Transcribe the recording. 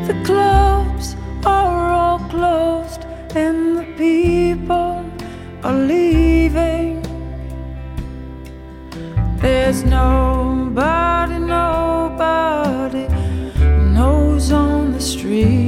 The clubs are all closed and the people are leaving. There's nobody knows on the street.